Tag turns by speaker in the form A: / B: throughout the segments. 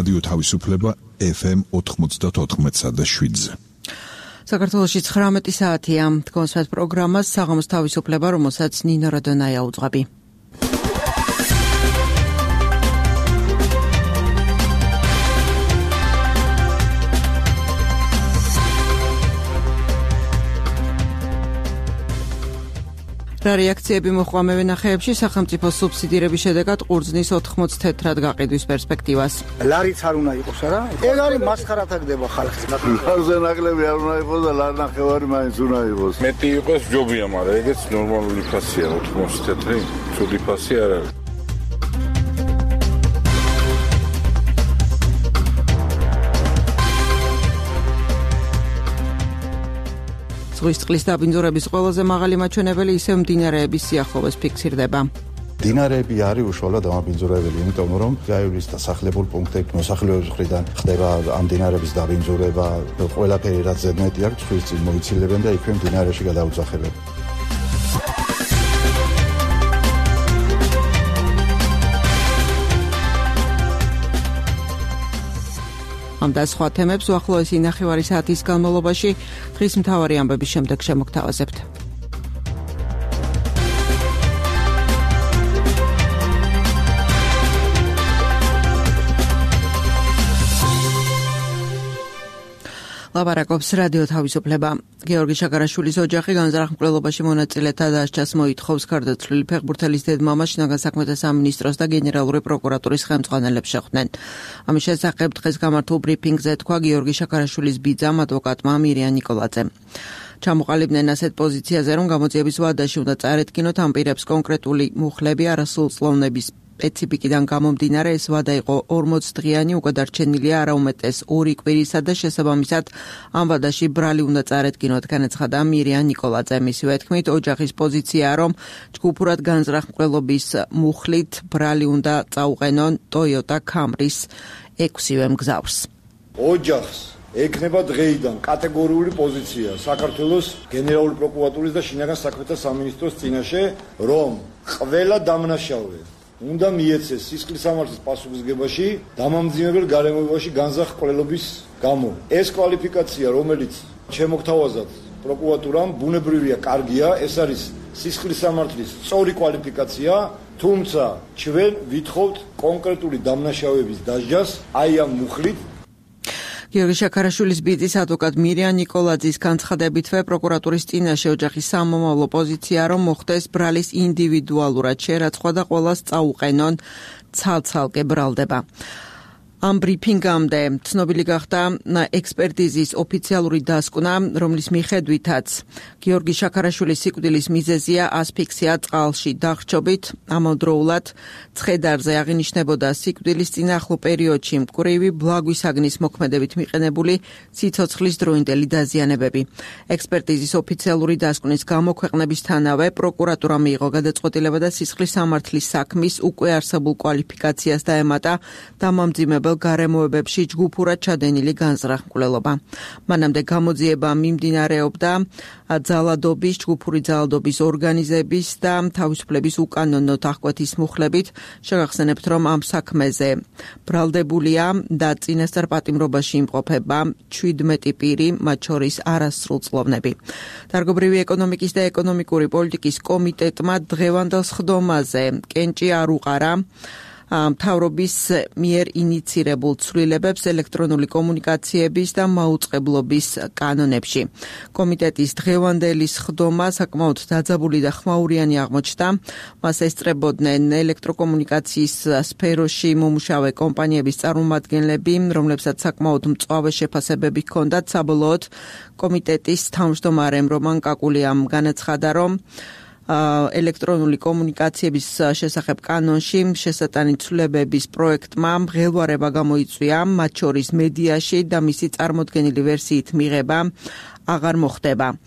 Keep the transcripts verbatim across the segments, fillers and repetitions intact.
A: რადიო თავისუფლება ეფ ემ ოთხმოცდაოთხ და შვიდზე.
B: საქართველოში ცხრამეტი საათია. კონსერტ პროგრამას საღამოს თავისუფლება, რომელსაც ნინო რადონაია უძღვები. რა რეაქციები მოხდა მევენახეებში სახელმწიფო სუბსიდირების შედეგად ყურძნის ოთხმოცი თეთრად გაყიდვის პერსპექტივას.
C: ლარიც არ უნდა იყოს არა? ეგ არის მასხარათა გდება ხალხის.
D: ლარზე ნაკლები არ უნდა იყოს და ლარ ნახევარი მაინც უნდა იყოს. მეტი იყოს ჯობია, მაგრამ ეგეც ნორმალური ფასია, ოთხმოცი თეთრი, ცუდი ფასი არ არის.
B: ზღვის წყლის დაბინძურების ყველაზე მაღალი მაჩვენებელი ისევ მდინარეების სიახლოვეს ფიქსირდება.
E: მდინარეები არის უშუალოდ დამაბინძურებელი, იმიტომ რომ გაივლის დასახლებულ პუნქტებში მოსახლეობის მხრიდან ხდება ამ მდინარეების დაბინძურება, ყველაფერი რაც ზედმეტი აქვს ზღვის წინ მოიცილებენ და იქვე მდინარეში გადაუძახებენ. ამ და სხვა თემებს უახლოესი ნახევარი საათის განმავლობაში დღის მთავარი ამბების შემდეგ შემოგთავაზებთ. ლაპარაკობს რადიო თავისუფლება. გიორგი შაქარაშვილის ოჯახი განზრახმკვლელობაში მონაწილეთა დასჯას მოითხოვს გარდაცვლილი ფეხბურთელის დედმამა შინაგან საქმეთა სამინისტროს და გენერალური პროკურატურის ხელმძღვანელებს შეხვდნენ. ამის შესახებ დღეს გამართულ ბრიფინგზე თქვა გიორგი შაქარაშვილის ბიძამ ადვოკატმა მირიან ნიკოლაძემ. ჩამოყალიბდნენ ასეთ პოზიციაზე, რომ გამოძიების ვადაში უნდა წარეთქინოთ ამ პირებს კონკრეტული მუხლები არასრულწლოვნების სპეციფიკიდან გამომდინარე ეს ვადა იყო ორმოცი დღიანი, უკვე დარჩენილია არაუმეტეს ორი კვირისა და შესაბამისად ამ ვადაში ბრალი უნდა წარეთქინოთ, განაცხადა მირიან ნიკოლაძე. მისივე თქმით, ოჯახის პოზიციაა, რომ ჯგუფურად განზრახმკვლელობის მუხლით ბრალი უნდა წაუყენონ Toyota Camry-ს ექვსივე მგზავრს.
F: ოჯახს ეკნება დღეიდან კატეგორიული პოზიცია საქართველოს გენერალური პროკურატურის და შინაგან საქმეთა სამინისტროს წინაშე, რომ ყველა დამნაშავე უნდა მიეცეს სისხლის სამართლის პასუხისგებაში დამამძიმებელ გარემოებაში განზრახმკვლელობის გამო. ეს კვალიფიკაცია, რომელიც შემოგთავაზად პროკურატურამ, ბუნებრივია, კარგია, ეს არის სისხლის სამართლის სწორი კვალიფიკაცია, თუმცა ჩვენ ვითხოვთ კონკრეტული დამნაშავეების დასჯას აი ამ მუხლით.
B: გიორგი შაქარაშვილის ბიძის ადვოკატ მირიან ნიკოლაძის განცხადებითვე პროკურატურის წინაშე ოჯახის სამომავლო პოზიციაა, რომ მოხდეს ბრალის ინდივიდუალურად შერაცხვა და ყველას წაუყენონ ცალ-ცალკე ბრალდება. ამ ბრიფინგამდე ცნობილი გახდა ექსპერტიზის ოფიციალური დასკვნა, რომლის მიხედვითაც გიორგი შაქარაშვილის სიკვდილის მიზეზია ასფიქსია წყალში დახრჩობით. ამავდროულად ცხედარზე აღინიშნებოდა სიკვდილის წინააღმდეგ პერიოდში მკვრივი ბლაგვისაგნის მოქმედებით მიყენებული სიცოცხლის დროინდელი დაზიანებები. ექსპერტიზის ოფიციალური დასკვნის გამოქვეყნებისთანავე პროკურატურა მიიღო გადაწყვეტილება და სისხლის სამართლის საქმის უკვე არსებულ კვალიფიკაციას დაემატა დამამძიმებელ გარემოებებში ჯგუფურად ჩადენილი განზრახმკვლელობა. მანამდე გამოძიება მიმდინარეობდა ძალადობის, ჯგუფური ძალადობის ორგანიზების და თავისუფლების უკანონო დახკვეთის მუხლებით. შეგახსენებთ, რომ ამ საქმეზე ბრალდებულია და წინასწარ პატიმრობაში იმყოფება ჩვიდმეტი პირი, მათ შორის არასრულწლოვნები. დარგობრივი ეკონომიკის და ეკონომიკური პოლიტიკის კომიტეტმა დღევანდელ სხდომაზე კენჭი არ უყარა მთავრობის მიერ ინიცირებულ ცვლილებებს ელექტრონული კომუნიკაციების და მაუწყებლობის კანონებში. კომიტეტის დღევანდელი სხდომა საკმაოდ დაძაბული და ხმაურიანი აღმოჩნდა. მას ესწრებოდნენ ელექტროკომუნიკაციის სფეროში მომუშავე კომპანიების წარმომადგენლები, რომლებსაც საკმაოდ მწვავე შეფასებები ჰქონდათ. საბოლოოდ კომიტეტის თავმჯდომარემ რომან კაკულიამ განაცხადა, რომ ელექტრონული კომუნიკაციების შესახებ კანონში შესატანი ცვლილებების პროექტმა მღელვარება გამოიწვია, მათ შორის მედიაში და მისი წარმოდგენილი ვერსიით მიღება აღარ მოხდება.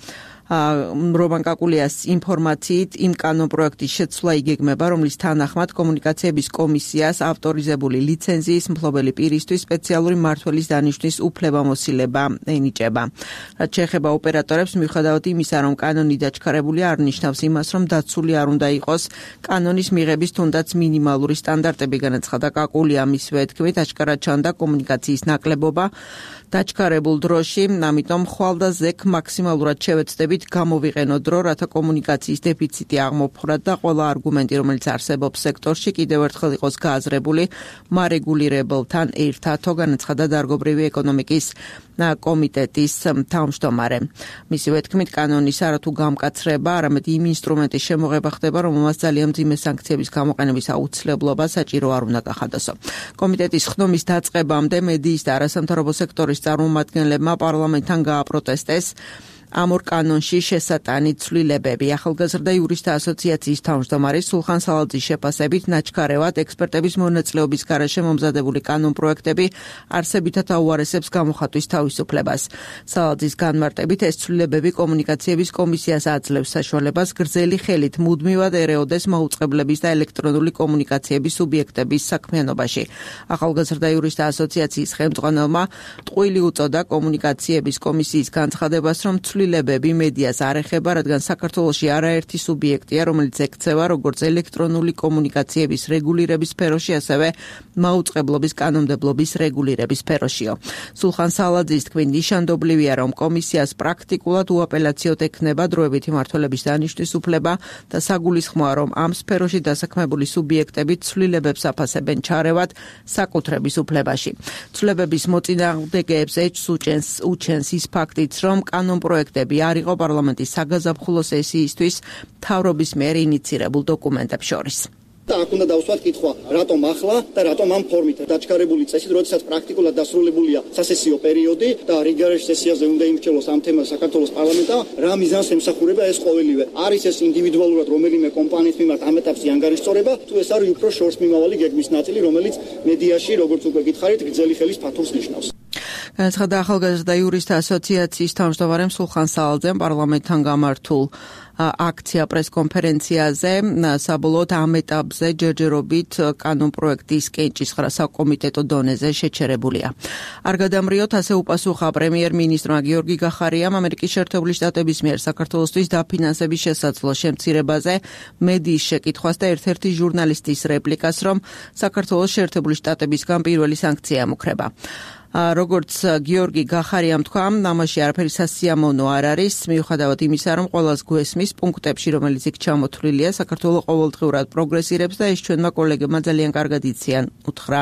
E: რომან კაკულიას ინფორმაციით იმ კანონპროექტის შეცვლა იგეგმება, რომლის თანახმად კომუნიკაციების კომისიას ავტორიზებული ლიცენზიის მფლობელი პირისთვის სპეციალური მმართველის დანიშვნის უფლებამოსილება ენიჭება. რაც შეეხება ოპერატორებს, მიუხედავად იმისა, რომ კანონი დაჩქარებული არ ნიშნავს იმას, რომ დაცული არ უნდა იყოს კანონის მიღების თუნდაც მინიმალური სტანდარტები, განაცხადა კაკულია. მისივე თქმით, აშკარად ჩანდა კომუნიკაციის ნაკლებობა დაჩქარებულ დროში, ამიტომ ხვალ და ზექ მაქსიმალურად შევეცდებით გამოვიყენოთ დრო, რათა კომუნიკაციის დეფიციტი აღმოფხვრათ და ყველა არგუმენტი, რომელიც არსებობს სექტორში, კიდევ ერთხელ იყოს გააზრებული მარეგულირებელთან ერთად, განაცხადა დარგობრივი ეკონომიკის კომიტეტის თავმჯდომარე. მისივე თქმით, კანონის არათუ გამკაცრება, არამედ იმ ინსტრუმენტის შემოღება ხდება, რომელმაც ძალიან მძიმე სანქციების გამოყენების აუცილებლობა საჭირო არ უნდა გახადოსო. კომიტეტის ხდომის დაწყებამდე მედიის და არასამთავრობო სექტორის წარმომადგენლებმა პარლამენტთან გააპროტესტეს ამ ორ კანონში შესატანი ცვლილებები. ახალგაზრდა იურისტთა ასოციაციის თავმჯდომარე სულხან სალაძის შეფასებით, ნაჩქარევად ექსპერტების მონაწილეობის გარეშე მომზადებული კანონპროექტები არსებითად აუარესებს გამოხატვის თავისუფლებას. სალაძის განმარტებით, ეს ცვლილებები კომუნიკაციების კომისიას აძლევს საშუალებას გრძელი ხელით მუდმივად ერეოდეს მაუწყებლების და ელექტრონული კომუნიკაციების სუბიექტების საქმიანობაში. ახალგაზრდა იურისტთა ასოციაციის ხელმძღვანელმა ტყუილი უწოდა კომუნიკაციების კომისიის განცხადებას, რომ ცვლილებები მედიას არ ეხება, რადგან საქართველოში არაერთი სუბიექტია, რომელიც ექცევა როგორც ელექტრონული კომუნიკაციების რეგულირების სფეროში, ასევე მაუწყებლობის კანონმდებლობის რეგულირების სფეროშიო. სულხან სალაძის თქმით, ნიშანდობლივია, რომ კომისიას პრაქტიკულად უაპელაციოდ ექნება დროებითი მმართველების დანიშვნის უფლება და საგულისხმოა, რომ ამ სფეროში დასაქმებული სუბიექტები ცვლილებებს აფასებენ ჩარევად საკუთრების უფლებაში. ცვლილებების მოწინააღმდეგეებს ეჭვს უჭენს უჩენს ის ფაქტიც, რომ კანონპროექტები არ იყო პარლამენტის საგაზაფხულო სესიისთვის მთავრობის მიერ ინიცირებულ დოკუმენტებს შორის.
G: და აქ უნდა დავსვათ კითხვა, რატომ ახლა და რატომ ამ ფორმით დაჩქარებული წესით, როდესაც პრაქტიკულად დასრულებულია სასესიო პერიოდი და რეგულარულ სესიაზე უნდა იმრჩევლოს ამ თემას საქართველოს პარლამენტა, რა მიზანს ემსახურება ეს ყოველივე. არის ეს ინდივიდუალურად რომელიმე კომპანიის მიმართ ამ ეტაპზე ანგარიშწორება, თუ ეს არის უფრო შორს მიმავალი გეგმის ნაწილი, რომელიც მედიაში, როგორც უკვე გითხარით, გრძელი ხელის ფათურს ნიშნავს.
E: განაცხადა ახალგაზრდა იურისტთა ასოციაციის თავმჯდომარემ სულხან სალაძემ პარლამენტთან გამართულ აქცია პრესკონფერენციაზე. საბოლოოდ ამ ეტაპზე ჯერჯერობით კანონპროექტის კენჭისყრა საკომიტეტო დონეზე შეჩერებულია. არ გადამრიოთ, ასე უპასუხა პრემიერ-მინისტრმა გიორგი გახარიამ ამერიკის შეერთებული შტატების მიერ საქართველოსთვის დაფინანსების შესაძლო შემცირებაზე მედიის შეკითხვას და ერთ-ერთი ჟურნალისტის რეპლიკას, რომ საქართველოს შეერთებული შტატებისგან პირველი სანქცია ემუქრება. როგორც გიორგი გახარიამ თქვა, ამაში არაფერი სასიამოვნო არ არის, მიუხედავად იმისა, რომ ყველას გვესმის პუნქტებში, რომელიც იქ ჩამოთვლილია, საქართველოს ყოველდღიურად პროგრესირებს და ეს ჩვენმა კოლეგებმა ძალიან კარგად იციან, უთხრა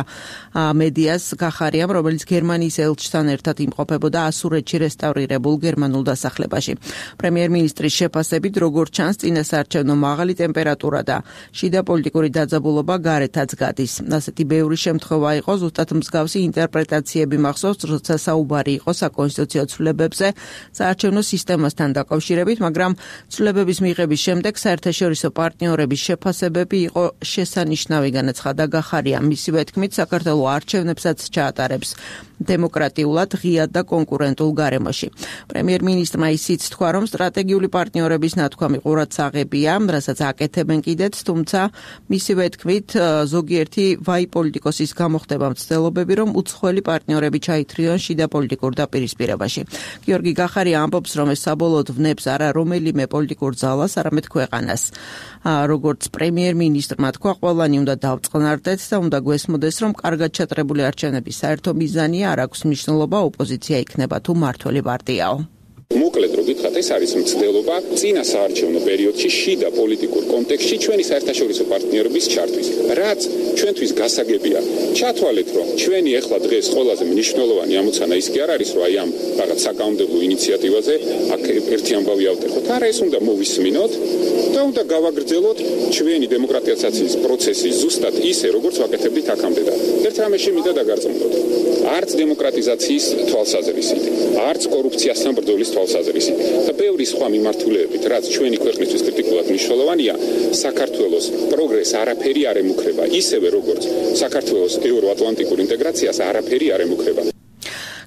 E: მედიას გახარიამ, რომელიც გერმანიის ელჩთან ერთად იმყოფებოდა ასურეთში რესტავრირებულ გერმანულ დასახლებაში. პრემიერ-მინისტრის შეფასებით, როგორც ჩანს, წინასაარჩევნო მაღალი ტემპერატურა და შიდა პოლიტიკური დაძაბულობა გარეთაც გადის. ასეთი ბევრი შემთხვევა იყო, ზუსტად მსგავსი ინტერპრეტაციები მახსოვს, როცა საუბარი იყო საკონსტიტუციო ცვლილებებზე საარჩევნო სისტემასთან დაკავშირებით, მაგრამ ცვლილებების მიღების შემდეგ საერთაშორისო პარტნიორების შეფასებები იყო შესანიშნავი, განაცხადა გახარიამ. მისივე თქმით, საქართველოს არჩევნებსაც ჩაატარებს დემოკრატიულად, ღიად და კონკურენტულ გარემოში. პრემიერ-მინისტრმა ისიც თქვა, რომ სტრატეგიული პარტნიორების ნათქვამი ყურადსაღებია, რასაც აკეთებენ კიდეც, თუმცა მისივე თქმით, ზოგიერთი ვაი პოლიტიკოსის გამოხდება მცდელობები, რომ უცხოელი პარტნიორები ჩაითრიონ შიდა პოლიტიკურ დაპირისპირებაში. გიორგი გახარია ამბობს, რომ ეს საბოლოოდ ვნებს არა რომელიმე პოლიტიკურ ძალას, არამედ ქვეყანას. როგორც პრემიერ-მინისტრმა თქვა, ყველანი უნდა დავწყნარდეთ და უნდა გვესმოდეს, რომ კარგად ჩატარებული არჩევნების საერთო მიზანია, არ აქვს მნიშვნელობა ოპოზიცია იქნება თუ მმართველი პარტიაო.
H: მოკლედ რო გითხრათ, ეს არის მცდელობა წინა საარჩევნო პერიოდში შიდა პოლიტიკურ კონტექსტში ჩვენი საერთაშორისო პარტნიორების ჩართვის. რაც ჩვენთვის გასაგებია, ჩათვალეთ, რომ ჩვენი ახლა დღეს ყველაზე მნიშვნელოვანი ამოცანა ის კი არ არის, რომ აი ამ რაღაც საკანონმდებლო ინიციატივაზე აქ ერთი ამბავი ავტეხოთ. არა, ეს უნდა მოვისმინოთ და უნდა გავაგრძელოთ ჩვენი დემოკრატიზაციის პროცესი ზუსტად ისე, როგორც ვაკეთებდით აქამდე და ერთ რამეში მინდა დაგარწმუნდეთ. არც დემოკრატიზაციის თვალსაზრისით, არც კორუფციასთან ბრძოლის თვალსაზრისით და ბევრი სხვა მიმართულებით, რაც ჩვენი ქვეყნისთვის კრიტიკულად მნიშვნელოვანია, საქართველოს პროგრესს არაფერი არ ემუქრება, ისევე როგორც საქართველოს ევროატლანტიკურ ინტეგრაციას არაფერი არ ემუქრება.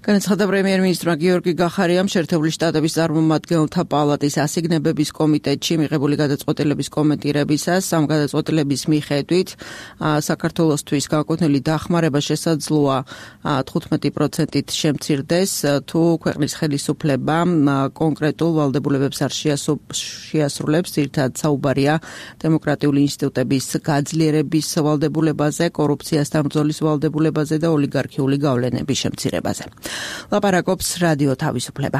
B: განაცხადა პრემიერ-მინისტრმა გიორგი გახარიამ შეერთებული შტატების წარმომადგენელთა პალატის ასიგნებების კომიტეტში მიღებული გადაწყვეტილების კომენტირებისას. Ამ გადაწყვეტილების მიხედვით საქართველოსთვის განკუთვნილი დახმარება შესაძლოა თხუთმეტი პროცენტით შემცირდეს, თუ ქვეყნის ხელისუფლება კონკრეტულ ვალდებულებებს არ შეასრულებს. Ძირითადად საუბარია დემოკრატიული ინსტიტუტების გაძლიერების ვალდებულებაზე, კორუფციასთან ბრძოლის ვალდებულებაზე და ოლიგარქიული გავლენების შემცირებაზე. ლაპარაკობს რადიო თავისუფლება.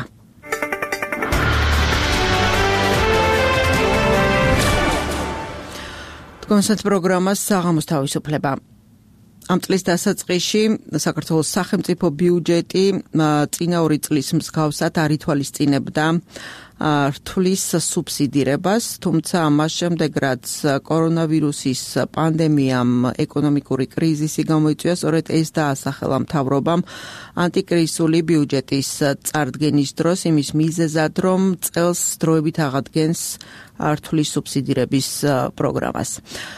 B: კონსერტ პროგრამას საღამოს თავისუფლება. Am წლის დასაწყისში საქართველოს სახელმწიფო ბიუჯეტი წინა ორი წლის მსგავსად არ ითვალისწინებდა რთulis სუბსიდირებას, თუმცა ამას შემდეგ რაც კორონავირუსის პანდემიამ ეკონომიკური კრიზისი გამოიწვია, სწორედ ეს დაასახელა მთავრობამ ანტიკრიზისული ბიუჯეტის წარდგენის დროს იმის მიზეზად, რომ წელს დროებით აღადგენს რთulis სუბსიდირების პროგრამას.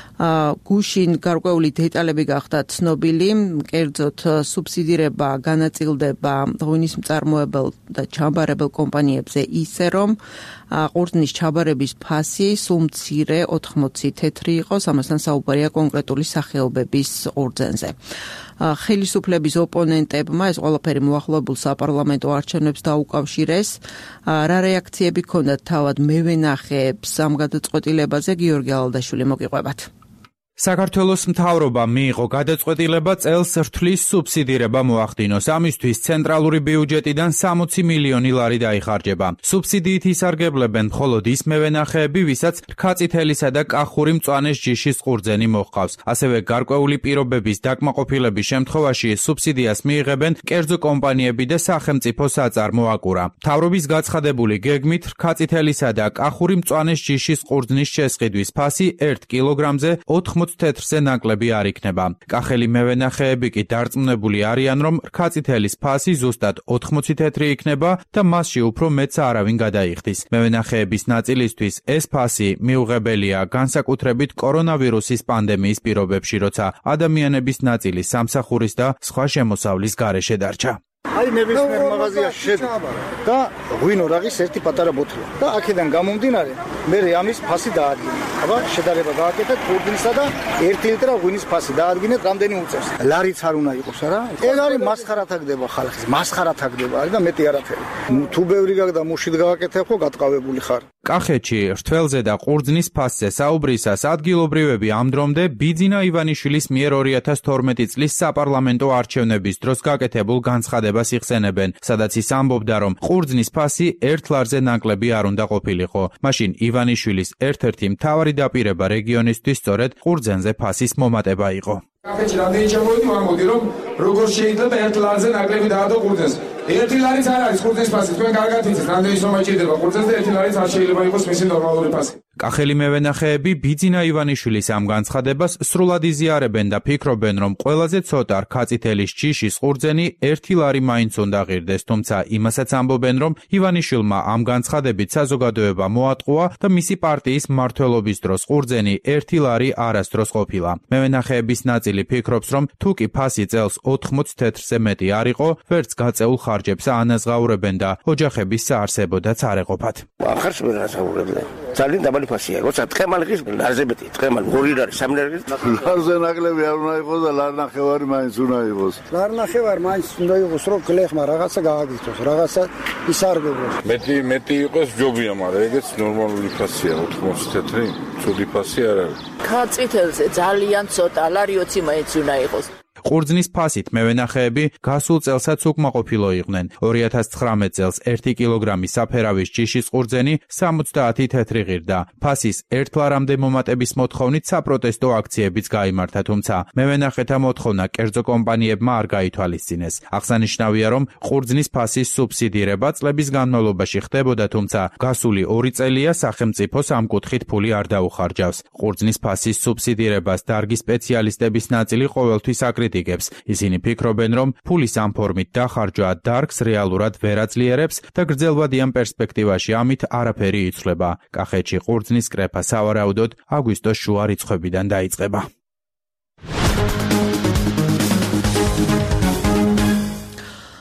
B: გუშინ გარკვეული დეტალები გახდა ცნობილი, კერძოდ სუბსიდირება განაწილდება ღვინის მწარმოებელ და ჩამბარებელ კომპანიებზე ისე, რომ ყურძნის ჩაბარების ფასი სულ მცირე ოთხმოცი თეთრი იყოს, ამასთან საუბარია კონკრეტული სახეობების ყურძენზე. ხელისუფლების ოპონენტებმა ეს ყველაფერი მოახლოებულ საპარლამენტო არჩევნებს დაუკავშირეს. რა რეაქციები ჰქონდათ თავად მევენახეებს ამ გადაწყვეტილებაზე, გიორგი ალადაშვილი მოგიყვებათ.
I: საქართველოს მთავრობა მიიღო გადაწყვეტილება წელს რთulis სუბსიდირება მოახდინოს. ამისთვის ცენტრალური ბიუჯეტიდან სამოცი მილიონი ლარი დაიხარჯება. სუბსიდიით ისარგებლებენ მხოლოდ ის მევენახეები, ვისაც რქაწითელისა და კახური მწვანეს ჯიშის ყურძენი მოჰყავს. ასევე გარკვეული პირობების დაკმაყოფილების შემთხვევაში სუბსიდიას მიიღებენ კერძო კომპანიები და სახელმწიფო საწარმო აკურა. მთავრობის გაცხადებული გეგმით რქაწითელისა და კახური მწვანეს ჯიშის ყურძნის შესყიდვის ფასი ერთ კილოგრამზე ოთხმოცი თეთრზე ნაკლები არ იქნება. კახელი მევენახეები კი დარწმუნებული არიან, რომ რქაწითელის ფასი ზუსტად ოთხმოცი თეთრი იქნება და მასში უფრო მეც არავინ გადაიხდის. მევენახეების ნაწილისთვის ეს ფასი მიუღებელია განსაკუთრებით კორონავირუსის პანდემიის პირობებში, როცა ადამიანების ნაწილი სამსახურის და სხვა შემოსავლის გარეშე დარჩა.
C: Აი ნებისმიერ მაღაზიაში შედი და ღვინო რაღის ერთი პატარა ბოთლა და აქედან გამომდინარე მე ამის ფასი დაადგინე. აბა შედარება გააკეთეთ ყურძნისა და ერთი ლიტრა ღვინის ფასი დაადგინეთ რამდენი უწევს. ლარიც არ უნდა იყოს არა? ეგ არის მასხარად აგდება ხალხის, მასხარად აგდება არის და მეტი არაფერი. თუ ბევრი გაგდა მუშით გააკეთებ ხო გატყავებული ხარ.
I: კახეთში რთველზე და ყურძნის ფასზე საუბრისას ადგილობრივები ამ დრომდე ბიძინა ივანიშვილის მიერ ორი ათას თორმეტი წლის საპარლამენტო არჩევნების დროს გაკეთებულ განცხადებას იხსენებენ, სადაც ის ამბობდა, რომ ყურძნის ფასი ერთ ლარზე ნაკლები არ უნდა ყოფილიყო. მაშინ ივანიშვილის ერთ-ერთი მთავარი დაპირება რეგიონისთვის სწორედ ყურძენზე ფასის მომატება იყო.
J: კახეთში რამდენი ჩამოვიდი, ვამბობდი, რომ როგორ შეიძლება ერთ ლარზე ნაკლები დაადო ყურძენს. ერთი ლარიც არ არის ყურძნის ფასი, თქვენ კარგად იცით, რამდენი სომა ჭირდება ყურძენს და ერთი ლარიც არ შეიძლება იყოს მისი ნორმალური ფასი.
I: კახელი მევენახეები ბიძინა ივანიშვილის ამ განცხადებას სრულად იზიარებენ და ფიქრობენ, რომ ყველაზე ცოტა რქაწითელის ჯიშის ყურძენი ერთი ლარი მაინც უნდა ღირდეს, თუმცა იმასაც ამბობენ, რომ ივანიშვილმა ამ განცხადებით საზოგადოება მოატყუა და მისი პარტიის მმართველობის დროს ყურძენი ერთი ლარი არასდროს ყოფილა. მევენახეების ნაწილი ფიქრობს, რომ თუ კი ფასი წელს ოთხმოცი თეთრზე მეტი არ იყო, ვერც გაწეულ ხარჯებს აანაზღაურებენ და ოჯახების საარსებოდაც არ ეყოფათ.
K: ახარს ვერ ასაუბრებდნენ. ძალიან დაბალი ფასია, როცა ტყემალი ღირს, ლარზე მეტი, ტყემალი ორი ლარი, სამი ლარი ღირს.
D: ლარზე ნაკლები არ უნდა იყოს და ლარნახევარი მაინც უნდა იყოს.
C: ლარნახევარი მაინც უნდა იყოს, რომ გლეხმა რაღაცა გააგზავნოს, რაღაცა ისარგებლოს.
D: მეტი მეტი იყოს ჯობია, მაგრამ ეგეც ნორმალური ფასია, ოთხმოცი თეთრი, ცუდი ფასი არ არის.
L: ქაწითელზე ძალიან ცოტა, ლარი ოცი მაინც უნდა იყოს.
I: ყურძნის ფასით მევენახეები გასულ წელსაც უკმაყოფილო იყვნენ. ორი ათას ცხრამეტ წელს ერთი კილოგრამი საფერავის ჯიშის ყურძენი სამოცდაათი თეთრი ღირდა. ფასის ერთ ლარამდე მომატების მოთხოვნით საპროტესტო აქციებიც გაიმართა, თუმცა მევენახეთა მოთხოვნა კერძო კომპანიებმა არ გაითვალისწინეს. აღსანიშნავია, რომ ყურძნის ფასის სუბსიდირება წლების განმავლობაში ხდებოდა, თუმცა გასული ორი წელია სახელმწიფოს ამ კუთხით ფული არ დაუხარჯავს. ყურძნის ფასის სუბსიდირებას დარგის სპეციალისტების ნაწილი ყოველთვის აკრიტიკებს. ისინი ფიქრობენ, რომ ფულის ამ ფორმით დახარჯვა დარგს რეალურად ვერ აძლიერებს და გრძელვადიან პერსპექტივაში ამით არაფერი იცვლება. კახეთში ყურძნის კრეფა სავარაუდოდ აგვისტოს შუა რიცხვებიდან დაიწყება.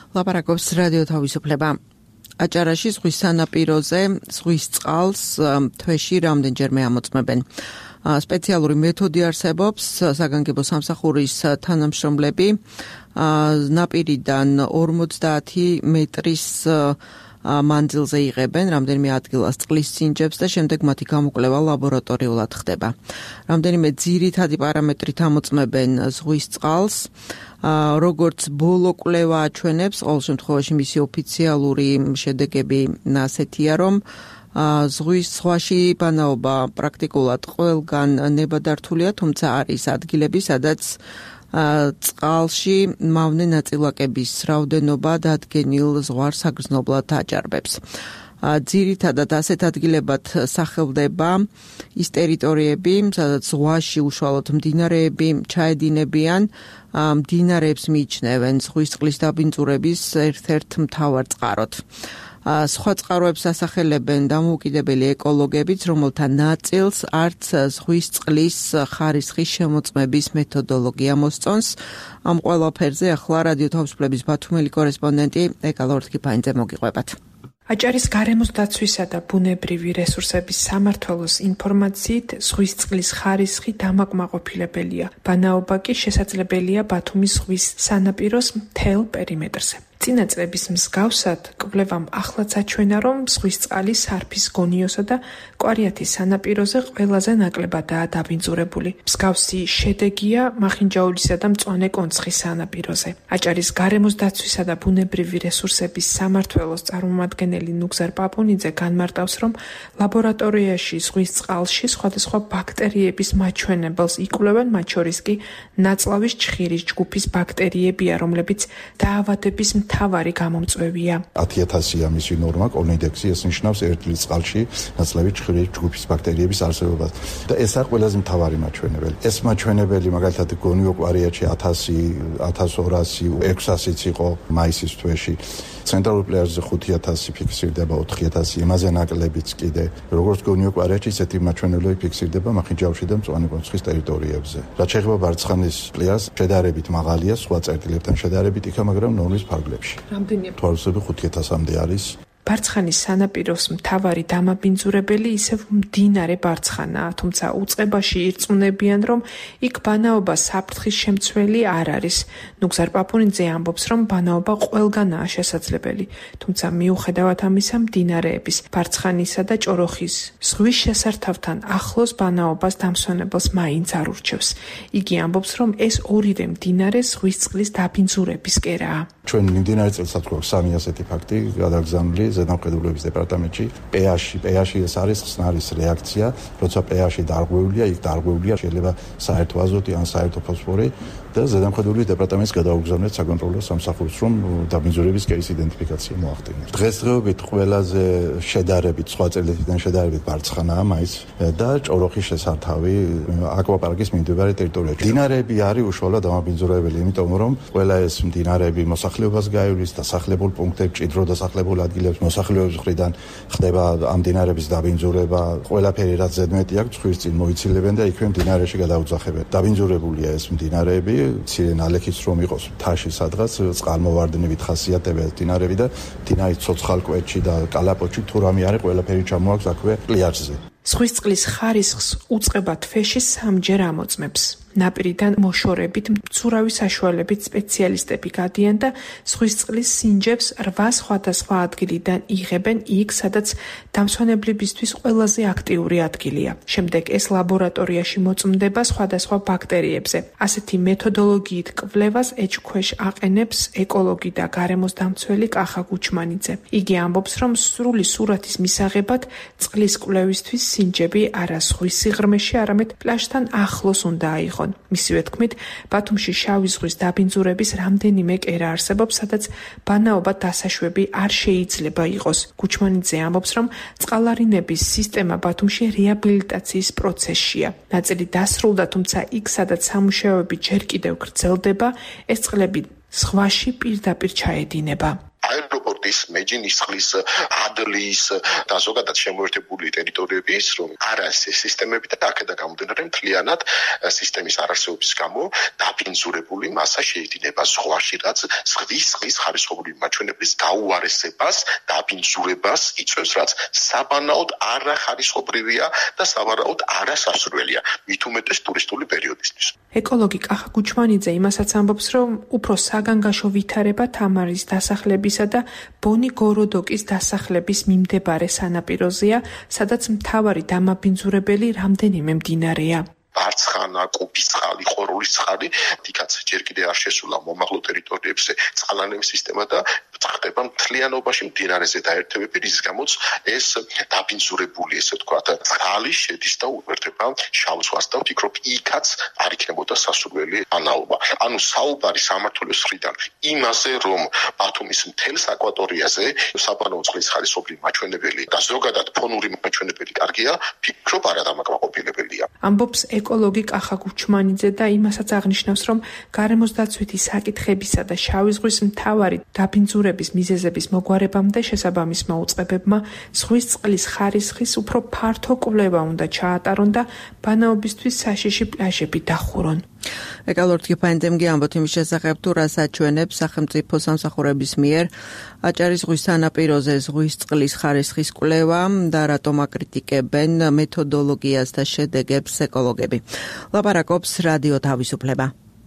B: ლაპარაკობს რადიო თავისუფლება. აჭარაში ზღვის სანაპიროზე ზღვის წყალს თვეში რამდენჯერმე ამოწმებენ. სპეციალური მეთოდი არსებობს, საგანგებო სამსახურის თანამშრომლები ნაპირიდან ორმოცდაათი მეტრის მანძილზე იღებენ რამდენიმე ადგილას წყლის სინჯებს და შემდეგ მათი გამოკვლევა ლაბორატორიულად ხდება. რამდენიმე ძირითადი პარამეტრით ამოწმებენ ზღვის წყალს, როგორც ბოლო კვლევა აჩვენებს, ყოველ შემთხვევაში მისი ოფიციალური შედეგები ასეთია, რომ ზღვის ზღვაში ბანაობა პრაქტიკულად ყველგან ნებადართულია, თუმცა არის ადგილები, სადაც წყალში მავნე ნაწილაკების რაოდენობა დადგენილ ზღვარ საგრძნობლად აჭარბებს. ძირითადად ასეთ ადგილებად სახელდება ის ტერიტორიები, სადაც ზღვაში უშუალოდ მდინარეები ჩაედინებიან, მდინარეებს მიიჩნევენ ზღვის წყლის დაბინძურების ერთ-ერთ მთავარ წყაროდ. სხვა წყაროებს ასახელებენ დამოუკიდებელი ეკოლოგებიც, რომელთა ნაწილს არც ზღვის წყლის ხარისხის შემოწმების მეთოდოლოგია მოსწონს. ამ ყველაფერზე ახლა რადიო თავისუფლების ბათუმელი კორესპონდენტი ეკალორთქიფანიძე მოგიყვებათ.
M: აჭარის გარემოს დაცვისა და ბუნებრივი რესურსების სამმართველოს ინფორმაციით, ზღვის წყლის ხარისხი დამაკმაყოფილებელია. ბანაობა კი შესაძლებელია ბათუმის ზღვის სანაპიროს მთელ პერიმეტრზე. წინა წლების მსგავსად, კვლევამ ახლაც აჩვენა, რომ ზღვის წყალი სარფის გონიოსა და კვარიათის სანაპიროზე ყველაზე ნაკლებადაა დაბინძურებული. მსგავსი შედეგია მახინჯაურისა და მწვანე კონცხის სანაპიროზე. აჭარის გარემოს დაცვისა და ბუნებრივი რესურსების სამმართველოს წარმომადგენელი ნუგზარ პაპუნიძე განმარტავს, რომ ლაბორატორიაში ზღვის წყალში სხვადასხვა ბაქტერიების მაჩვენებელს იკვლევენ, მათ შორის კი ნაწლავის ჩხირის ჯგუფის ბაქტერიებია, რომლებიც დაავადების მთავარი გამომწვევია.
N: ათი ათასია მისი ნორმა, კოლინიდექსი, ეს ნიშნავს ერთ ლიტრის წყალში ნაწლავის ჩხირის ჯგუფის ბაქტერიების არსებობას. და ეს არის ყველაზე მთავარი მაჩვენებელი. ეს მაჩვენებელი მაგალითად გონიო კვარიათში ათასი, ათას ორასი, ექვს ასიც იყო მაისის თვეში. ცენტრალურ პლაჟზე ხუთი ათასი ფიქსირდება, ოთხი ათასი, იმაზე ნაკლებიც კიდე. როგორც გონიო კვარიათში ესეთი მაჩვენებლები ფიქსირდება მახინჯაურში და მწვანე კონცხის ტერიტორიებზე. რაც შეეხება ბარცხანის პლაჟს, შედარებით მაღალია სხვა წერტილებთან შედარებით იქა, მაგრამ ნორმის ფარგლებში.
M: რამდენია?
N: თვალსები ხუთი ათასამდე არის.
M: ბარცხანის სანაპიროს მთავარი დამაბინძურებელი ისევ მდინარე ბარცხანაა, თუმცა უწყებაში ირწმუნებიან, რომ იქ ბანაობა საფრთხის შემცველი არ არის. ნუგზარ პაპუნიძე ამბობს, რომ ბანაობა ყველგანაა შესაძლებელი, თუმცა მიუხედავად ამისა, მდინარეების ბარცხანისა და ჭოროხის ზღვის შესართავთან ახლოს ბანაობას დამსვენებელს მაინც არ ურჩევს. იგი ამბობს, რომ ეს ორივე მდინარე ზღვის წყლის დაბინძურების კერაა.
N: ჩვენ მიმდინარე წელსაც გვაქვს სამი ასეთი ფაქტი გადაგზავნილი ზედამხედველობის დეპარტამენტში. პეაში, პეაში ეს არის ხსნარის რეაქცია, როცა პეაში დარღვეულია, იქ დარღვეულია შეიძლება საერთო აზოტი ან საერთო ფოსფორი და ზედამხედველობის დეპარტამენტს გადაუგზავნეთ საკონტროლო სამსახურს, რომ დაბინძურების კეის იდენტიფიკაცია მოახდინოს. დღესდღეობით ყველაზე შედარებით, სხვა წელიწადთან შედარებით ბარცხანაა მაინც და ჭოროხის შესართავი აკვაპარკის მიმდებარე ტერიტორიებში. მდინარეები არის უშუალოდ დამაბინძურებელი, იმიტომ რომ ყველა ეს მდინარეები მოსახლეობას გაივლის დასახლებულ პუნქტებში, ჭიდრო დასახლებულ ადგილებს მოსახლეობის მხრიდან ხდება ამ მდინარეების დაბინძურება, ყველაფერი რაც ზედმეტი აქვს ზღვის წინ მოიცილებენ და იქვე მდინარეში გადაუძახებენ. დაბინძურებულია ეს მდინარეები, ცირე ნალექიც რომ იყოს მთაში სადღაც წყალმოვარდნებით ხასიათდება მდინარეები და მდინარის ცოცხალ კვეთში და კალაპოტში თუ რამე არის ყველაფერი ჩამოაქვს აქვე პლაჟზე.
M: ზღვის წყლის ხარისხს უწყება თვეში სამჯერ ამოწმებს. ნაპირიდან მოშორებით მცურავი საშუალებით სპეციალისტები გადიან და ზღვის წყლის სინჯებს რვა სხვადასხვა ადგილიდან იღებენ იქ, სადაც დამსვენებლებისთვის ყველაზე აქტიური ადგილია. შემდეგ ეს ლაბორატორიაში მოწმდება სხვადასხვა ბაქტერიებზე. ასეთი მეთოდოლოგიით კვლევას ეჭქვეშ აყენებს ეკოლოგი და გარემოს დამცველი კახა გუჩმანიძე. იგი ამბობს, რომ სრული სურათის მისაღებად წყლის კვლევისთვის სინჯები არა ზღვის სიღრმეში, არამედ პლაჟთან ახლოს უნდა აიღონ. მისივე თქმით, ბათუმში შავი ზღვის დაბინძურების რამდენიმე კერა არსებობს, სადაც ბანაობა დასაშვები არ შეიძლება იყოს. გუჩმანიძე ამბობს, რომ წყალარინების სისტემა ბათუმში რეაბილიტაციის პროცესშია. ნაწილი დასრულდა, თუმცა იქ, სადაც სამუშაოები ჯერ კიდევ გრძელდება, ეს წყლები ზღვაში პირდაპირ ჩაედინება.
O: აეროპორტის, მეჯინისწყლის, ადლის და ზოგადად შემოერთებული ტერიტორიების, რომ არ არის ეს სისტემები და აქედან გამომდინარე მთლიანად სისტემის არარსებობის გამო დაბინძურებული მასა შეედინება ზღვაში, რაც ზღვის წყლის ხარისხობრივი მაჩვენებლის გაუარესებას, დაბინძურებას იწვევს, რაც საბანაოდ არახარისხობრივია და საბანაოდ არასასურველია, მით უმეტეს ტურისტული პერიოდისთვის.
M: ეკოლოგი კახა გუჩმანიძე იმასაც ამბობს, რომ უფრო საგანგაშო ვითარება თამარის დასახლებისა და ბონი გოროდოკის დასახლების მიმდებარე სანაპიროზეა, სადაც მთავარი დამაბინძურებელი რამდენიმე მდინარეა.
O: ბარცხანა, კუბისწყალი, ხოროლის წყალი, იქაც ჯერ კიდე არ შესულა მომაღლო ტერიტორიებზე წყალანების სისტემა და ხდება მთლიანობაში მდინარეზე დაერთებები, რის გამოც ეს დაბინძურებული, ესე ვთქვათ, წყალი შედის და უერთდება შავ ზღვას და ვფიქრობ, იქაც არ იქნებოდა სასურველი ანაობა. ანუ საუბარი სამართლის მხრიდან იმაზე, რომ ბათუმის მთელს აკვატორიაზე საბანაო წყლის ხარისხობრივი მაჩვენებელი და ზოგადად ფონური მაჩვენებელი კარგია, ვფიქრობ არადამაკმაყოფილებელია.
M: ამბობს ეკოლოგი კახა გუჩმანიძე და იმასაც აღნიშნავს, რომ გარემოს დაცვითი საკითხებისა და შავი ზღვის მთავარი დაბინძურების მიზეზების მოგვარებამდე შესაბამის მოუწყებებმა ზღვის წყლის ხარისხის უფრო ფართო კვლევა უნდა ჩაატარონ და ბანაობისთვის საშიში პლაჟები დახურონ.
E: ეკალორტი პანდემგი ამბობთ იმის შესახებ, თუ რას აჩვენებს სახელმწიფო სამსახურების მიერ აჭარის ზღვის სანაპიროზე ზღვის წყლის ხარისხის კვლევა და რატომ აკრიტიკებენ მეთოდოლოგიას და შედეგებს ეკოლოგები. ლაპარაკობს რადიო თავისუფლება.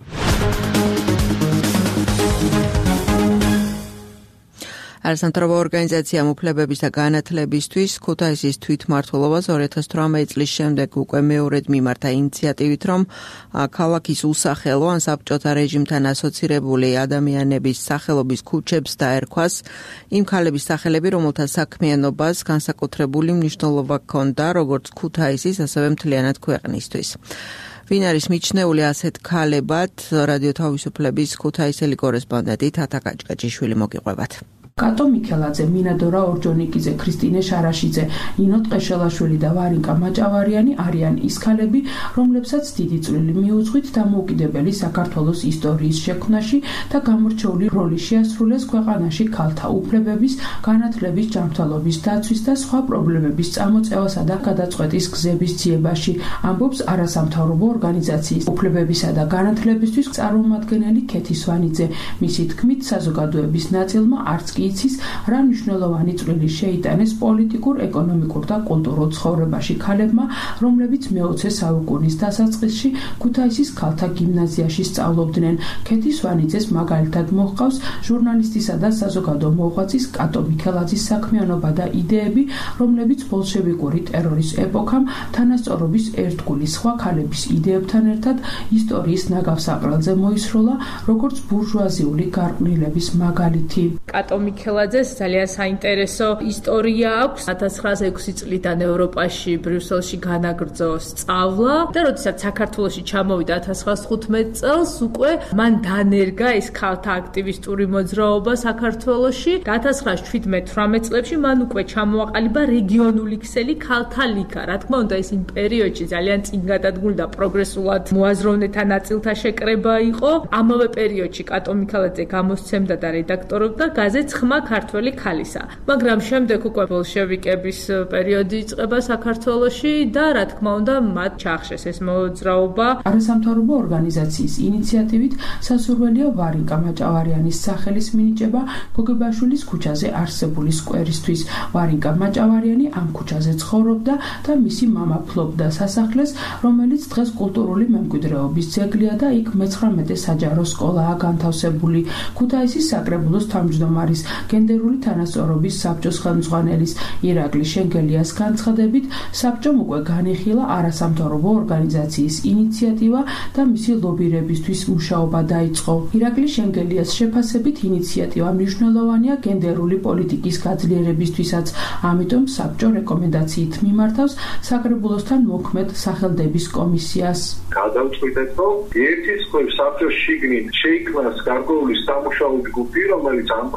E: არასამთავრობო ორგანიზაცია უფლებების და განათლებისთვის ქუთაისის თვითმმართველობას ორი ათას თვრამეტი წლის შემდეგ უკვე მეორედ მიმართა ინიციატივით, რომ ქალაქის უსახელო ან საბჭოთა რეჟიმთან ასოცირებული ადამიანების სახელობის ქუჩებს დაერქვას იმ ქალების სახელები, რომელთა საქმიანობას განსაკუთრებული მნიშვნელობა ჰქონდა როგორც ქუთაისის, ასევე მთლიანად ქვეყნისთვის. ვინ არის მიჩნეული ასეთ ქალებად, რადიო თავისუფლების ქუთაისელი კორესპონდენტი თათა კაჭკაჭიშვილი მოგიყვებათ.
P: კატო მიქელაძე, მინადორა ორჯონიკიძე, ქრისტინე შარაშიძე, ნინო ტყეშელაშვილი და ვარინკა მაჭავარიანი არიან ის ქალები, რომლებსაც დიდი წვლილი მიუძღვით დამოუკიდებელი საქართველოს ისტორიის შექმნაში და გამორჩეული როლი შეასრულეს ქვეყანაში ქალთა უფლებების, განათლების, ჯანმრთელობის დაცვის და სხვა პრობლემების წამოწევასა და გადაწყვეტის გზების ძიებაში, ამბობს არასამთავრობო ორგანიზაციის უფლებებისა და განათლებისთვის წარმომადგენელი ქეთი სვანიძე. მისი თქმით, საზოგადოების ნაწილმა არც კი იცის, რა მნიშვნელოვანი წვლილი შეიტანეს პოლიტიკურ, ეკონომიკურ და კულტურულ ცხოვრებაში ქალებმა, რომლებიც მეოცე საუკუნის დასაწყისში ქუთაისის ქალთა გიმნაზიაში სწავლობდნენ. ქეთი სვანიძეს მაგალითად მოჰყავს ჟურნალისტისა და საზოგადო მოღვაწის კატო მიქელაძის საქმიანობა და იდეები, რომლებიც ბოლშევიკური ტერორის ეპოქამ თანასწორობის ერთგული სხვა ქალების იდეებთან ერთად ისტორიის ნაგავსაყრელზე მოისროლა, როგორც ბურჟუაზიული გარყვნილების მაგალითი.
Q: კატო მიქელაძეს ძალიან საინტერესო ისტორია აქვს. ათას ცხრაასა ექვსი წლიდან ევროპაში, ბრიუსელში განაგრძო სწავლა და როდესაც საქართველოში ჩამოვიდა ათას ცხრაასა თხუთმეტი წელს, უკვე მან დანერგა ეს ქალთა აქტივისტური მოძრაობა საქართველოში. ათას ცხრაასა შვიდმეტ თვრამეტ წლებში მან უკვე ჩამოაყალიბა რეგიონული ქსელი ქალთა ლიგა. რა თქმა უნდა, ეს იმ პერიოდში ძალიან წინ გადადგმული და პროგრესულად მოაზროვნეთა ნაწილთა შეკრება იყო. ამავე პერიოდში კატო მიქელაძე გამოსცემდა და რედაქტორობდა გაზეთს ხმა ქართველი ქალისა. მაგრამ შემდეგ უკვე ბოლშევიკების პერიოდი იწყება საქართველოში და რა თქმა უნდა, მათ ჩაახშეს ეს მოძრაობა.
P: არასამთავრობო ორგანიზაციის ინიციატივით სასურველია ვარინკა მაჭავარიანის სახელის მინიჭება გოგებაშვილის ქუჩაზე არსებული სკვერისთვის. ვარინკა მაჭავარიანი ამ ქუჩაზე ცხოვრობდა და მისი მამა ფლობდა სასახლეს, რომელიც დღეს კულტურული მემკვიდრეობის ძეგლია და იქ მეცხრამეტე საჯარო სკოლაა განთავსებული. ქუთაისის საკრებულოს თავმჯდომარის გენდერული თანასწორობის საბჭოს ხელმძღვანელის ირაკლი შენგელიას განცხადებით, საბჭომ უკვე განიხილა არასამთავრობო ორგანიზაციის ინიციატივა და მისი ლობირებისთვის მუშაობა დაიწყო. ირაკლი შენგელიას შეფასებით, ინიციატივა მნიშვნელოვანია გენდერული პოლიტიკის გაძლიერებისთვისაც, ამიტომ საბჭო რეკომენდაციით მიმართავს საკრებულოსთან მოქმედ სახელდების კომისიას.
R: გადავწყვიტეთ, რომ ერთი მხრივ საბჭოს შიგნით შეიქმნას გარკვეული სამუშაო ჯგუფი, რომელიც ამ პროცესებს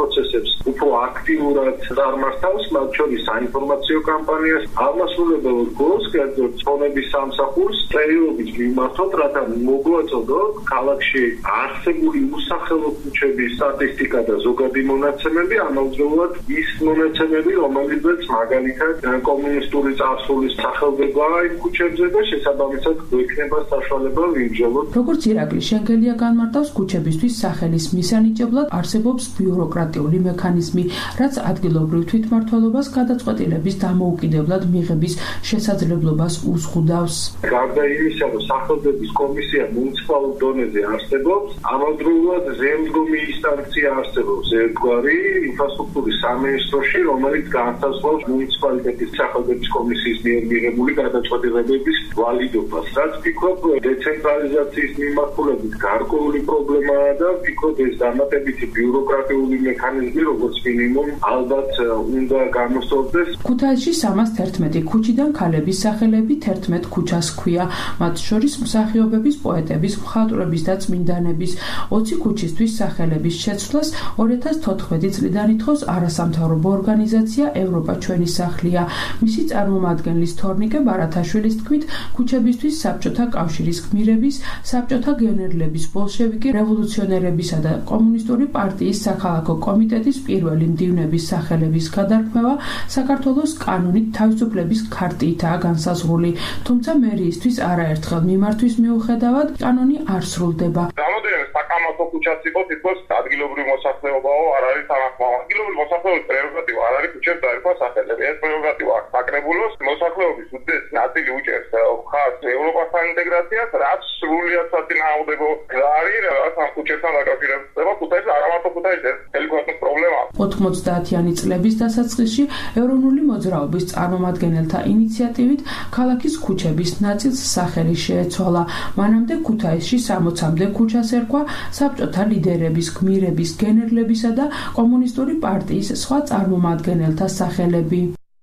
R: პროცესებს უფრო აქტიურად წარმართავს, მათ შორის საინფორმაციო კამპანიას, აღმასრულებელ გულს, კერძოდ ცხოველების სამსახურს წერილობით მიმართოთ, რათა მოგვაწოდოთ ქალაქში არსებული უსახელო ქუჩების სტატისტიკა და ზოგადი მონაცემები, ამავდროულად ის მონაცემები, რომელებიც მაგალითად კომუნისტური წარსულის სახელდებაა იმ ქუჩებზე და შესაბამისად გვექნება საშუალება ვიმსჯელოთ.
P: როგორც ირაკლი შენგელია განმარტავს, ქუჩებისთვის სახელის მისანიჭებლად არსებობს ბიუროკრატიული მექანიზმი, რაც ადგილობრივ თვითმმართველობას გადაწყვეტილების დამოუკიდებლად მიღების შესაძლებლობას უზღუდავს.
R: გარდა იმისა, რომ სახელმწიფოს კომისია მუნიციპალურ დონეზე არსებობს, ამავდროულად ზემდგომი ინსტანცია არსებობს ერთგვარი ინფრასტრუქტურის სამინისტროში, რომელიც განსაზღვრავს მუნიციპალიტეტის სახელმწიფოს კომისიის მიერ მიღებული გადაწყვეტილებების ვალიდობას. რაც ვფიქრობ, დეცენტრალიზაციის მიმართულებით გარკვეული პრობლემაა და ვფიქრობ, ეს დამატებითი ბიუროკრატიული მექანიზმი, როგორც მინიმუმ, ალბათ უნდა გამოსწორდეს.
P: ქუთაისში სამას თერთმეტი ქუჩიდან ქალების სახელები თერთმეტ ქუჩას ჰქვია, მათ შორის მსახიობების, პოეტების, მხატვრების და წმინდანების. ოცი ქუჩისთვის სახელების შეცვლას ორი ათას თოთხმეტი წლიდან ითხოვს არასამთავრობო ორგანიზაცია ევროპა ჩვენი სახლია. მისი წარმომადგენლის თორნიკე ბარათაშვილის თქმით, ქუჩებისთვის საბჭოთა კავშირის გმირების, საბჭოთა გენერლების, ბოლშევიკი რევოლუციონერებისა და კომუნისტური პარტიის საქალაქო კომიტეტის პირველი მდივნების სახელების გადარქმევა საქართველოს კანონით თავისუფლების ქარტიითაა განსაზღვრული, თუმცა მერიისთვის არაერთხელ მიმართვის მიუხედავად კანონი არ სრულდება.
R: რამოდენიმე საკამათო ქუჩაც იყო, თითქოს ადგილობრივი მოსახლეობაო არ არის თანახმოვანი. ადგილობრივი მოსახლეობის პრეროგატივა არ არის ქუჩებს დაერქვა სახელები. ეს პრეროგატივა აქვს საკრებულოს, მოსახლეობის უდიდესი ნაწილი უჭერს ხაზს ევროპასთან ინტეგრაციას, რაც სრულიად საწინააღმდეგო არის, რაც ამ ქუჩებთან დაკავშირდება. ქუთაისში არა მარტო ქუთაისში, ეს მთელი ქვეყნის პრობლემაა.
P: ოთხმოცდაათიანი წლების დასაწყისში ეროვნული მოძრაობის წარმომადგენელთა ინიციატივით ქალაქის ქუჩების ნაწილს სახელი შეეცვალა. მანამდე ქუთაისში სამოცამდე ქუჩას ერქვა საბჭოთა ლიდერების, გმირების, გენერლებისა და კომუნისტური პარტიის სხვა წარმომადგენელთა სახელები.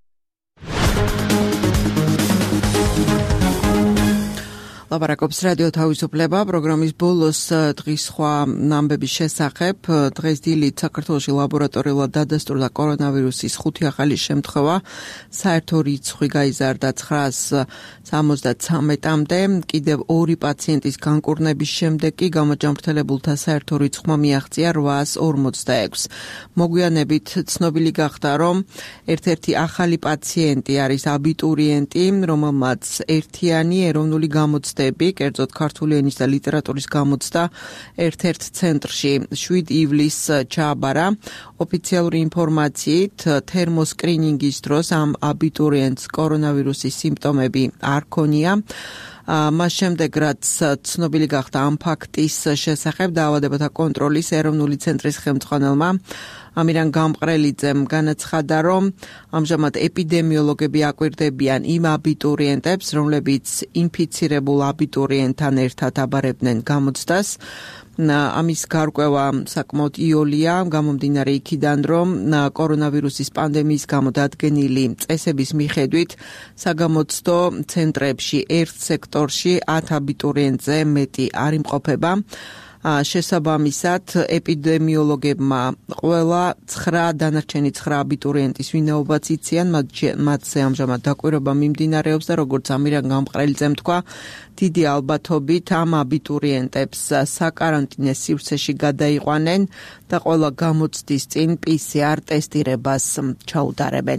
E: ლაპარაკობს რადიო თავისუფლება პროგრამის ბოლოს დღის სხვა ამბების შესახებ. დღეს დილით საქართველოში ლაბორატორიულად დადასტურდა კორონავირუსის ხუთი ახალი შემთხვევა. საერთო რიცხვი გაიზარდა ცხრაას სამოცდათრამეტამდე. კიდევ ორი პაციენტის განკურნების შემდეგ კი გამოჯანმრთელებულთა საერთო რიცხვმა მიაღწია რვაას ორმოცდაექვსს. მოგვიანებით ცნობილი გახდა, რომ ერთ-ერთი ახალი პაციენტი არის აბიტურიენტი, რომელმაც ერთიანი ეროვნული გამოცდა კერძოდ ქართული ენის და ლიტერატურის გამოცდა ერთ-ერთ ცენტრში შვიდი ივლისს ჩააბარა. ოფიციალური ინფორმაციით თერმოსკრინინგის დროს ამ აბიტურიენტს კორონავირუსის სიმპტომები არ ჰქონია. მას შემდეგ, რაც ცნობილი გახდა ამ ფაქტის შესახებ, დაავადებათა კონტროლის ეროვნული ცენტრის ხელმძღვანელმა ამირან გამყრელიძემ განაცხადა, რომ ამჟამად ეპიდემიოლოგები აკვირდებიან იმ აბიტურიენტებს, რომლებიც ინფიცირებულ აბიტურიენტთან ერთად აბარებდნენ გამოცდას. ამის გარკვევა საკმაოდ იოლია, გამომდინარე იქიდან, რომ კორონავირუსის პანდემიის გამო დადგენილი წესების მიხედვით საგამოცდო ცენტრებში ერთ სექტორში ათ აბიტურიენტზე მეტი არ იმყოფება. შესაბამისად, ეპიდემიოლოგებმა ყველა ცხრა დანარჩენი ცხრა აბიტურიენტის ვინაობას იციან, მათზე ამჟამად დაკვირვება მიმდინარეობს და როგორც ამირან გამყრელიძემ თქვა, დიდი ალბათობით ამ აბიტურიენტებს საკარანტინე სივრცეში გადაიყვანენ და ყველა გამოცდის წინ პი სი არ ტესტირებას ჩაუტარებენ.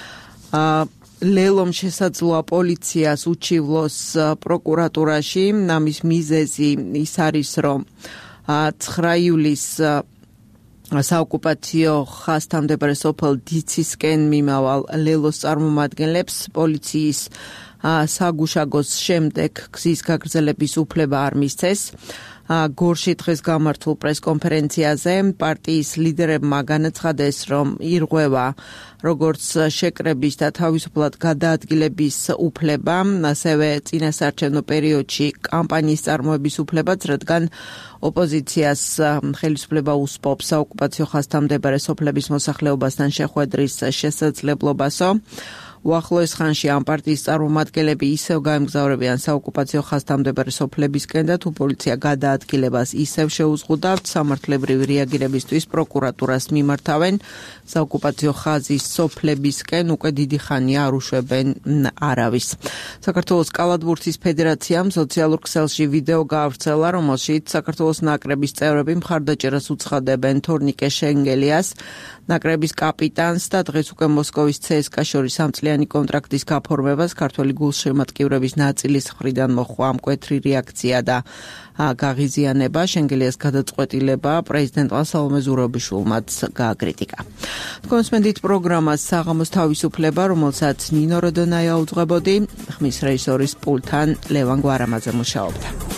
E: ლელომ შესაძლოა პოლიციას უჩივლოს პროკურატურაში. ამის მიზეზი ის არის, რომ ცხრა ივლისს საოკუპაციო ხაზთან მდებარე სოფელ დიცისკენ მიმავალ ლელოს წარმომადგენლებს პოლიციის საგუშაგოს შემდეგ გზის გაგრძელების უფლება არ მისცეს. გორში დღეს გამართულ პრესკონფერენციაზე პარტიის ლიდერებმა განაცხადეს, რომ ირღვევა როგორც შეკრების და თავისუფლად გადაადგილების უფლება, ასევე წინასაარჩევნო პერიოდში კამპანიის წარმოების უფლებაც, რადგან ოპოზიციას ხელისუფლება უსპობს საოკუპაციო ხაზთან მდებარე სოფლების მოსახლეობასთან შეხვედრის შესაძლებლობასო. უახლოეს ხანში ამ პარტიის წარმომადგენლები ისევ გაემგზავრებიან საოკუპაციო ხაზთამდებარე სოფლებისკენ და თუ პოლიცია გადაადგილებას ისევ შეუზღუდავთ, სამართლებრივი რეაგირებისთვის პროკურატურას მიმართავენ. საოკუპაციო ხაზის სოფლებისკენ უკვე დიდი ხანია არ უშვებენ არავის. საქართველოს კალათბურთის ფედერაციამ სოციალურ ქსელში ვიდეო გაავრცელა, რომელშიც საქართველოს ნაკრების წევრები მხარდაჭერას უცხადებენ თორნიკე შენგელიას, ნაკრების კაპიტანს და დღეს უკვე მოსკოვის ცსკა შორის სამწლიანი კონტრაქტის გაფორმებას ქართველი გულშემატკივრების ნაწილის მხრიდან მოჰყვა მკვეთრი რეაქცია და გაღიზიანება. შენგელიას გადაწყვეტილება პრეზიდენტმა სალომე ზურაბიშვილმაც გააკრიტიკა. კონსმენდით პროგრამას საღამოს თავისუფლება, რომელსაც ნინო როდონაია უძღვებოდი, ხმის რეჟისორის პულთან ლევან გვარამაძე მუშაობდა.